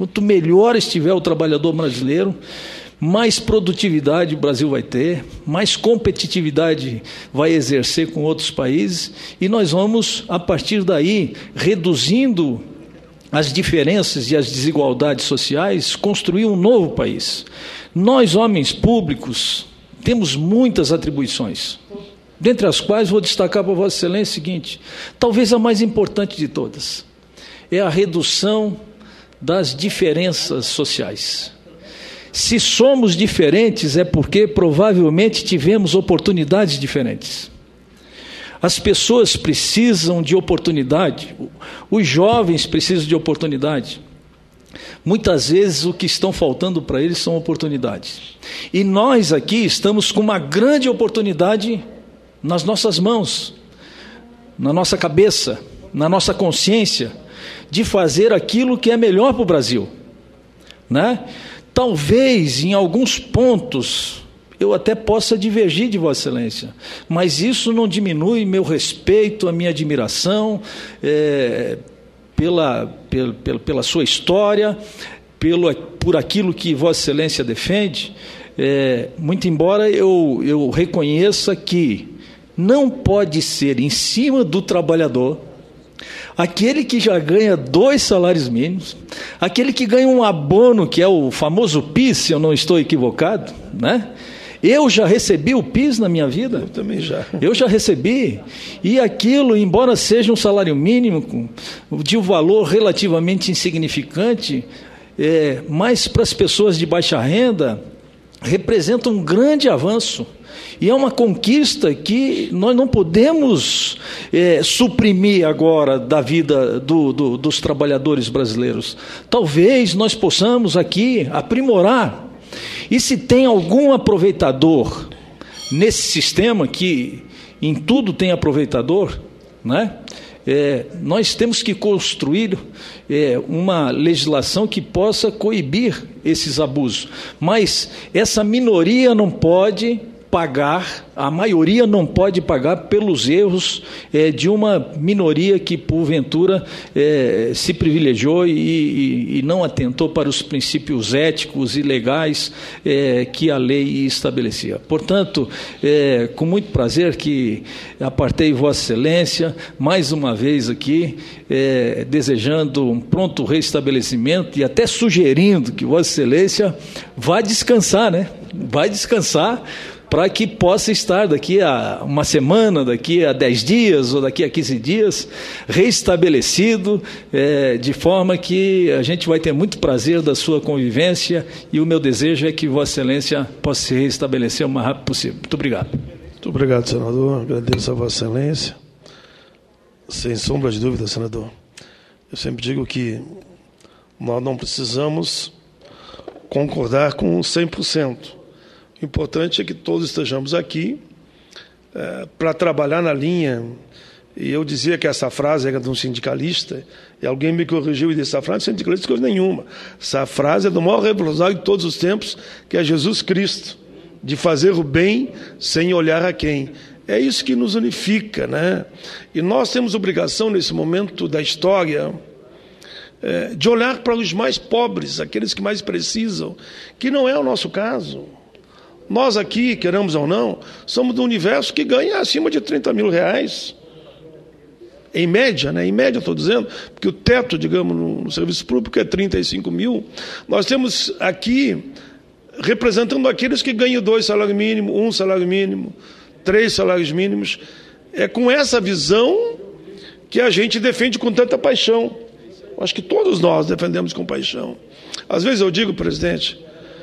Quanto melhor estiver o trabalhador brasileiro, mais produtividade o Brasil vai ter, mais competitividade vai exercer com outros países, e nós vamos, a partir daí, reduzindo as diferenças e as desigualdades sociais, construir um novo país. Nós, homens públicos, temos muitas atribuições, dentre as quais vou destacar para Vossa Excelência o seguinte: talvez a mais importante de todas, é a redução das diferenças sociais. Se somos diferentes, é porque provavelmente tivemos oportunidades diferentes. As pessoas precisam de oportunidade, os jovens precisam de oportunidade. Muitas vezes o que estão faltando para eles são oportunidades. E nós aqui estamos com uma grande oportunidade nas nossas mãos, na nossa cabeça, na nossa consciência, de fazer aquilo que é melhor para o Brasil, né? Talvez, em alguns pontos, eu até possa divergir de Vossa Excelência, mas isso não diminui meu respeito, a minha admiração pela sua história, por aquilo que Vossa Excelência defende, muito embora eu reconheça que não pode ser em cima do trabalhador aquele que já ganha 2 salários mínimos, aquele que ganha um abono, que é o famoso PIS, se eu não estou equivocado, né? Eu já recebi o PIS na minha vida. Eu também já. Eu já recebi. E aquilo, embora seja um salário mínimo, de um valor relativamente insignificante, mas para as pessoas de baixa renda, representa um grande avanço. E é uma conquista que nós não podemos suprimir agora da vida dos trabalhadores brasileiros. Talvez nós possamos aqui aprimorar. E se tem algum aproveitador nesse sistema, que em tudo tem aproveitador, né? Nós temos que construir uma legislação que possa coibir esses abusos. Mas essa minoria não pode pagar, a maioria não pode pagar pelos erros de uma minoria que, porventura, se privilegiou e não atentou para os princípios éticos e legais que a lei estabelecia. Portanto, com muito prazer que apartei Vossa Excelência, mais uma vez aqui, desejando um pronto restabelecimento e até sugerindo que Vossa Excelência vá descansar, né? Vai descansar, para que possa estar daqui a uma semana, daqui a 10 dias ou daqui a 15 dias, restabelecido, de forma que a gente vai ter muito prazer da sua convivência, e o meu desejo é que Vossa Excelência possa se restabelecer o mais rápido possível. Muito obrigado. Muito obrigado, senador. Agradeço a Vossa Excelência. Sem sombra de dúvida, senador. Eu sempre digo que nós não precisamos concordar com 100%. O importante é que todos estejamos aqui para trabalhar na linha. E eu dizia que essa frase era de um sindicalista, e alguém me corrigiu e disse: essa frase não é sindicalista coisa nenhuma. Essa frase é do maior revolucionário de todos os tempos, que é Jesus Cristo, de fazer o bem sem olhar a quem. É isso que nos unifica, né? E nós temos obrigação, nesse momento da história, de olhar para os mais pobres, aqueles que mais precisam, que não é o nosso caso. Nós aqui, queremos ou não, somos do universo que ganha acima de 30 mil reais. Em média, né? Em média, estou dizendo, porque o teto, digamos, no serviço público é 35 mil. Nós temos aqui, representando aqueles que ganham 2 salários mínimos, 1 salário mínimo, 3 salários mínimos. É com essa visão que a gente defende com tanta paixão. Acho que todos nós defendemos com paixão. Às vezes eu digo, presidente,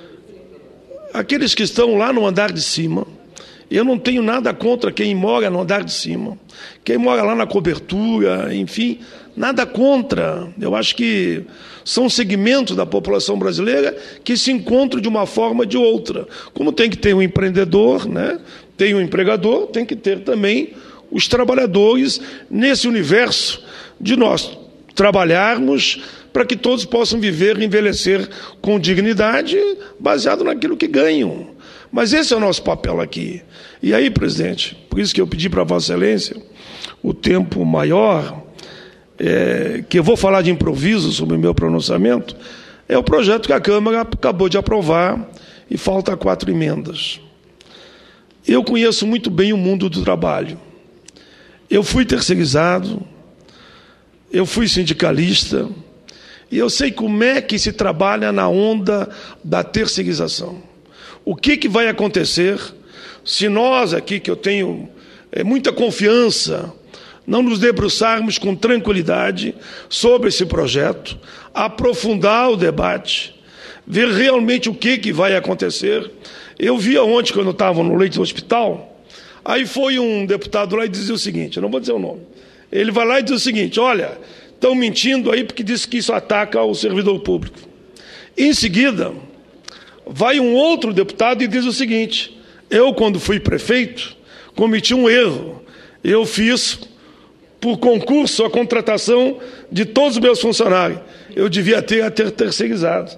aqueles que estão lá no andar de cima, eu não tenho nada contra quem mora no andar de cima, quem mora lá na cobertura, enfim, nada contra. Eu acho que são segmentos da população brasileira que se encontram de uma forma ou de outra. Como tem que ter um empreendedor, né? Tem um empregador, tem que ter também os trabalhadores nesse universo de nós trabalharmos para que todos possam viver e envelhecer com dignidade, baseado naquilo que ganham. Mas esse é o nosso papel aqui. E aí, presidente, por isso que eu pedi para Vossa Excelência o tempo maior, que eu vou falar de improviso sobre o meu pronunciamento, É o projeto que a Câmara acabou de aprovar e falta 4 emendas. Eu conheço muito bem o mundo do trabalho. Eu fui terceirizado, eu fui sindicalista, e eu sei como é que se trabalha na onda da terceirização. O que vai acontecer se nós aqui, que eu tenho muita confiança, não nos debruçarmos com tranquilidade sobre esse projeto, aprofundar o debate, ver realmente o que vai acontecer. Eu vi ontem, quando eu estava no leito do hospital, aí foi um deputado lá e dizia o seguinte, eu não vou dizer o nome, ele vai lá e diz o seguinte, olha, estão mentindo aí porque diz que isso ataca o servidor público. Em seguida, vai um outro deputado e diz o seguinte, eu, quando fui prefeito, cometi um erro, eu fiz por concurso a contratação de todos os meus funcionários. Eu devia ter terceirizado.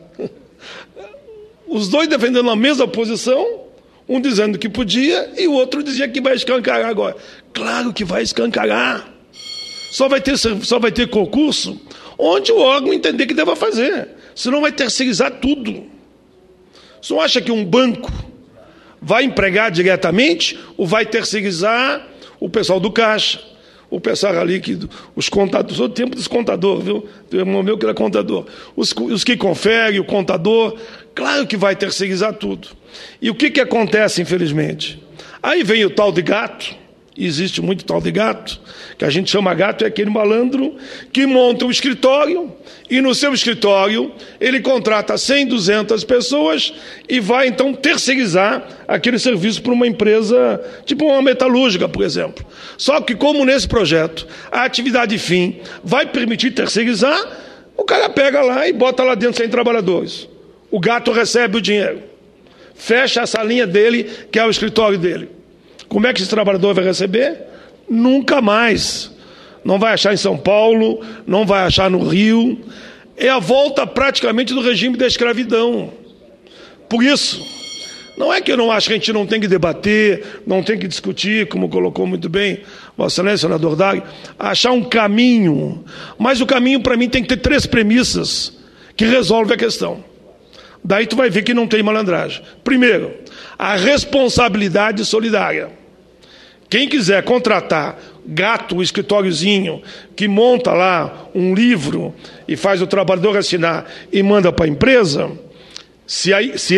Os dois defendendo a mesma posição, um dizendo que podia e o outro dizia que vai escancarar agora. Claro que vai escancarar. Só vai ter concurso onde o órgão entender que deva fazer. Senão vai terceirizar tudo. Você não acha que um banco vai empregar diretamente ou vai terceirizar o pessoal do caixa? O pessoal ali, os contadores, sou do tempo dos contadores, viu? Tem um irmão meu que era contador. Os que conferem, o contador, claro que vai terceirizar tudo. E o que acontece, infelizmente? Aí vem o tal de gato, existe muito tal de gato, que a gente chama gato, é aquele malandro que monta um escritório e no seu escritório ele contrata 100, 200 pessoas e vai então terceirizar aquele serviço para uma empresa, tipo uma metalúrgica, por exemplo. Só que como nesse projeto a atividade fim vai permitir terceirizar, o cara pega lá e bota lá dentro 100 trabalhadores. O gato recebe o dinheiro, fecha a salinha dele, que é o escritório dele. Como é que esse trabalhador vai receber? Nunca mais. Não vai achar em São Paulo, não vai achar no Rio. É a volta praticamente do regime da escravidão. Por isso, não é que eu não acho que a gente não tem que debater, não tem que discutir, como colocou muito bem Vossa Excelência, senador Dag, achar um caminho. Mas o caminho, para mim, tem que ter 3 premissas que resolvem a questão. Daí tu vai ver que não tem malandragem. Primeiro, a responsabilidade solidária. Quem quiser contratar gato, um escritóriozinho, que monta lá um livro e faz o trabalhador assinar e manda para a empresa, se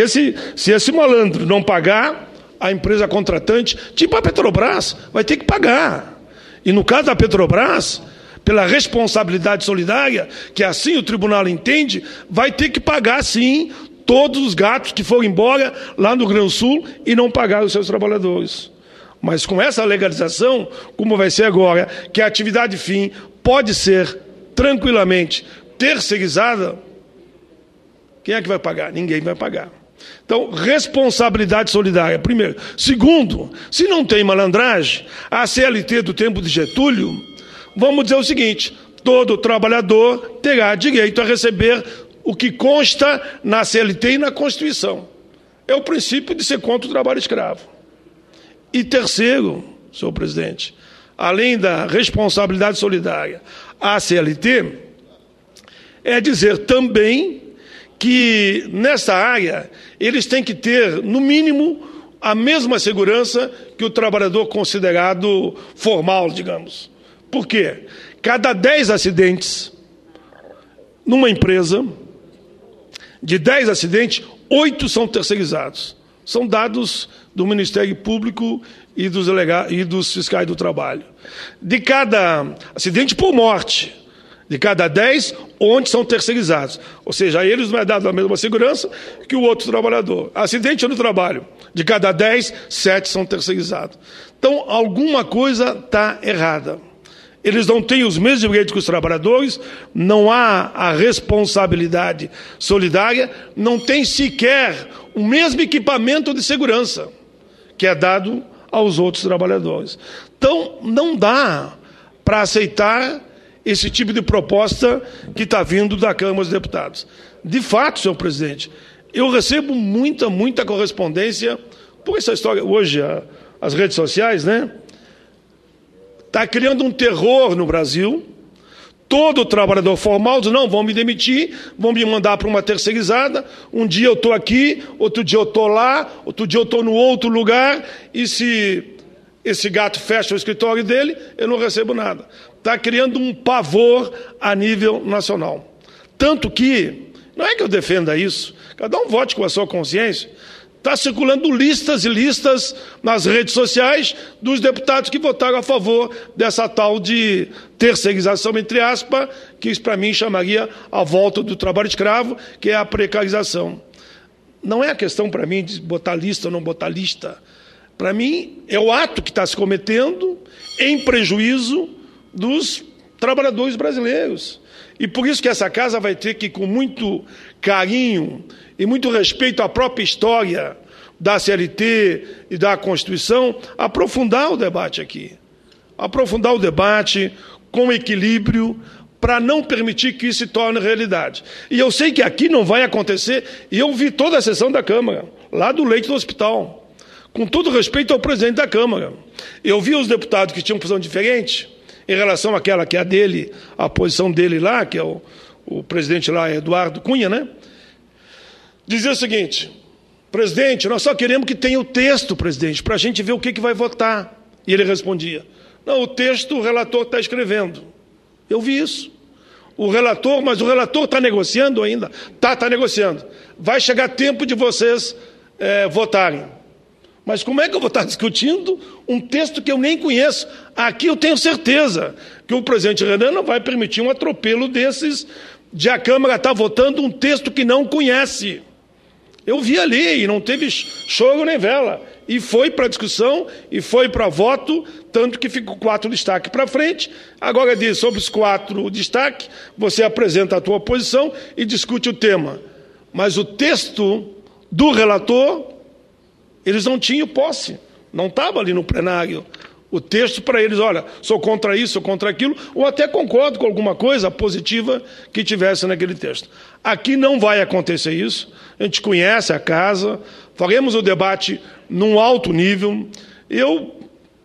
esse malandro não pagar, a empresa contratante, tipo a Petrobras, vai ter que pagar. E no caso da Petrobras, pela responsabilidade solidária, que assim o tribunal entende, vai ter que pagar sim todos os gatos que foram embora lá no Rio Grande do Sul e não pagaram os seus trabalhadores. Mas com essa legalização, como vai ser agora, que a atividade fim pode ser tranquilamente terceirizada, quem é que vai pagar? Ninguém vai pagar. Então, responsabilidade solidária, primeiro. Segundo, se não tem malandragem, a CLT do tempo de Getúlio, vamos dizer o seguinte, todo trabalhador terá direito a receber o que consta na CLT e na Constituição. É o princípio de ser contra o trabalho escravo. E terceiro, senhor presidente, além da responsabilidade solidária, a CLT é dizer também que nessa área eles têm que ter, no mínimo, a mesma segurança que o trabalhador considerado formal, digamos. Por quê? Cada 10 acidentes numa empresa, de 10 acidentes, 8 são terceirizados. São dados do Ministério Público e dos fiscais do trabalho. De cada acidente por morte, de cada 10, 11 são terceirizados. Ou seja, a eles não é dado a mesma segurança que o outro trabalhador. Acidente no trabalho, de cada 10, 7 são terceirizados. Então, alguma coisa está errada. Eles não têm os mesmos direitos que os trabalhadores, não há a responsabilidade solidária, não tem sequer o mesmo equipamento de segurança que é dado aos outros trabalhadores. Então, não dá para aceitar esse tipo de proposta que está vindo da Câmara dos Deputados. De fato, senhor presidente, eu recebo muita correspondência por essa história. Hoje, as redes sociais, né? Está criando um terror no Brasil. Todo trabalhador formal diz, não, vão me demitir, vão me mandar para uma terceirizada, um dia eu estou aqui, outro dia eu estou lá, outro dia eu estou no outro lugar, e se esse gato fecha o escritório dele, eu não recebo nada. Está criando um pavor a nível nacional. Tanto que, não é que eu defenda isso, cada um vote com a sua consciência, está circulando listas e listas nas redes sociais dos deputados que votaram a favor dessa tal de terceirização, entre aspas, que isso para mim chamaria a volta do trabalho escravo, que é a precarização. Não é a questão para mim de botar lista ou não botar lista. Para mim, é o ato que está se cometendo em prejuízo dos trabalhadores brasileiros. E por isso que essa casa vai ter que, com muito carinho e muito respeito à própria história da CLT e da Constituição, aprofundar o debate aqui. Aprofundar o debate com equilíbrio para não permitir que isso se torne realidade. E eu sei que aqui não vai acontecer, e eu vi toda a sessão da Câmara, lá do leito do hospital, com todo respeito ao presidente da Câmara. Eu vi os deputados que tinham posição diferente em relação àquela que é a dele, a posição dele lá, que é o presidente lá, Eduardo Cunha, né? Dizer o seguinte: presidente, nós só queremos que tenha o texto, presidente, para a gente ver o que vai votar. E ele respondia: não, o texto o relator está escrevendo. Eu vi isso. Mas o relator está negociando ainda? Está negociando. Vai chegar tempo de vocês votarem. Mas como é que eu vou estar discutindo um texto que eu nem conheço? Aqui eu tenho certeza que o presidente Renan não vai permitir um atropelo desses, de a Câmara estar votando um texto que não conhece. Eu vi ali, e não teve choro nem vela. E foi para discussão, e foi para voto, tanto que ficou 4 destaques para frente. Agora diz, sobre os 4 destaques, você apresenta a tua posição e discute o tema. Mas o texto do relator, eles não tinham posse, não estava ali no plenário. O texto para eles, olha, sou contra isso, sou contra aquilo, ou até concordo com alguma coisa positiva que tivesse naquele texto. Aqui não vai acontecer isso, a gente conhece a casa, faremos o debate num alto nível. Eu,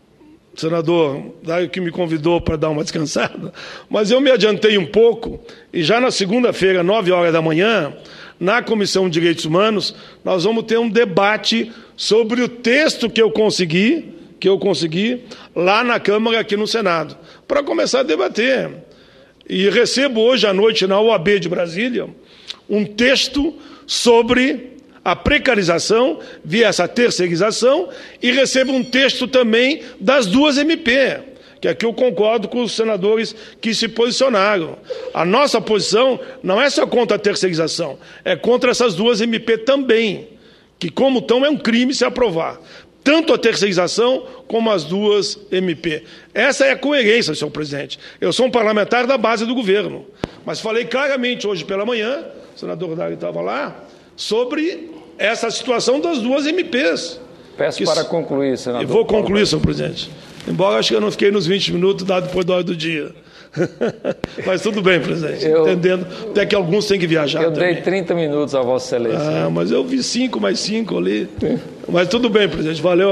senador, daí que me convidou para dar uma descansada, mas eu me adiantei um pouco, e já na segunda-feira, 9 horas da manhã, na Comissão de Direitos Humanos, nós vamos ter um debate sobre o texto que eu consegui lá na Câmara, aqui no Senado, para começar a debater. E recebo hoje à noite na OAB de Brasília um texto sobre a precarização via essa terceirização, e recebo um texto também das 2 MP, que aqui eu concordo com os senadores que se posicionaram. A nossa posição não é só contra a terceirização, é contra essas 2 MP também, que como estão é um crime se aprovar. Tanto a terceirização como as 2 MP. Essa é a coerência, senhor presidente. Eu sou um parlamentar da base do governo, mas falei claramente hoje pela manhã, o senador Dário estava lá, sobre essa situação das 2 MPs. Peço para concluir, senador. Eu vou concluir, senhor presidente. Embora acho que eu não fiquei nos 20 minutos dado depois da hora do dia. Mas tudo bem, presidente. Entendendo. Até que alguns têm que viajar. Eu dei 30 minutos a Vossa Excelência. Mas eu vi 5 mais 5 ali. Mas tudo bem, presidente. Valeu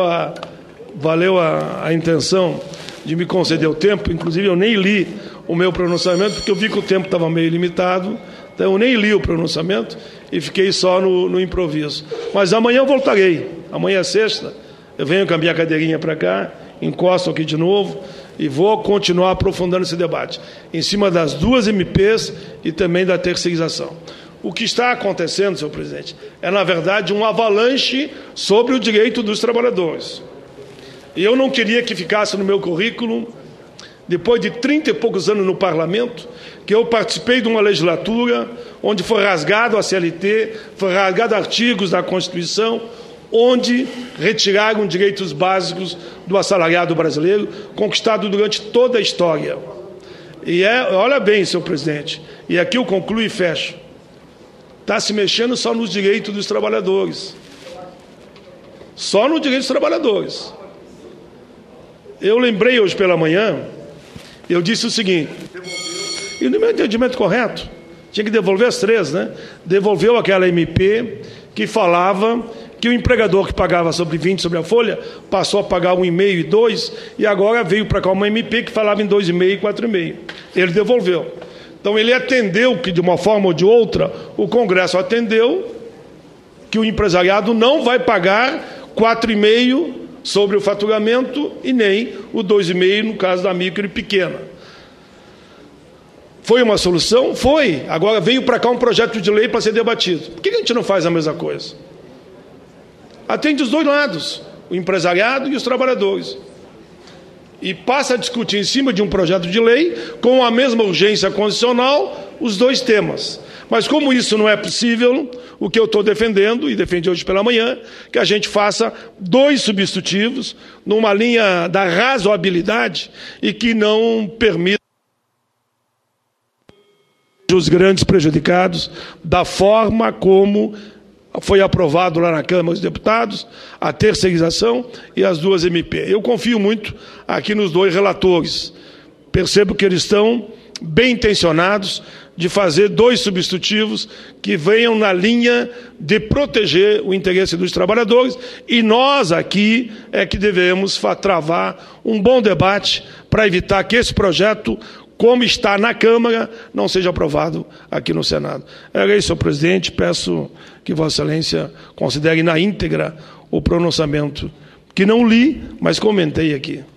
a intenção de me conceder o tempo. Inclusive, eu nem li o meu pronunciamento, porque eu vi que o tempo estava meio limitado. Então, eu nem li o pronunciamento e fiquei só no improviso. Mas amanhã eu voltarei. Amanhã é sexta. Eu venho com a minha cadeirinha para cá, encosto aqui de novo e vou continuar aprofundando esse debate em cima das 2 MPs e também da terceirização. O que está acontecendo, senhor presidente, é, na verdade, um avalanche sobre o direito dos trabalhadores. E eu não queria que ficasse no meu currículo, depois de 30 e poucos anos no parlamento, que eu participei de uma legislatura onde foi rasgado a CLT, foi rasgado artigos da Constituição, onde retiraram direitos básicos do assalariado brasileiro, conquistado durante toda a história. E olha bem, senhor presidente, e aqui eu concluo e fecho, está se mexendo só nos direitos dos trabalhadores. Só nos direitos dos trabalhadores. Eu lembrei hoje pela manhã, eu disse o seguinte, e no meu entendimento correto, tinha que devolver as 3, né? Devolveu aquela MP que falava que o empregador que pagava sobre 20 sobre a folha passou a pagar 1,5 e 2, e agora veio para cá uma MP que falava em 2,5 e 4,5. Ele devolveu. Então ele atendeu que, de uma forma ou de outra, o Congresso atendeu que o empresariado não vai pagar 4,5% sobre o faturamento e nem o 2,5% no caso da micro e pequena. Foi uma solução? Foi. Agora veio para cá um projeto de lei para ser debatido. Por que a gente não faz a mesma coisa? Atende os dois lados, o empresariado e os trabalhadores. E passa a discutir em cima de um projeto de lei, com a mesma urgência constitucional, os dois temas. Mas como isso não é possível, o que eu estou defendendo, e defendi hoje pela manhã, que a gente faça 2 substitutivos, numa linha da razoabilidade, e que não permita os grandes prejudicados, da forma como foi aprovado lá na Câmara dos Deputados, a terceirização e as 2 MP. Eu confio muito aqui nos 2 relatores. Percebo que eles estão bem intencionados de fazer 2 substitutivos que venham na linha de proteger o interesse dos trabalhadores, e nós aqui é que devemos travar um bom debate para evitar que esse projeto, como está na Câmara, não seja aprovado aqui no Senado. Era isso, senhor presidente. Peço que Vossa Excelência considere na íntegra o pronunciamento, que não li, mas comentei aqui.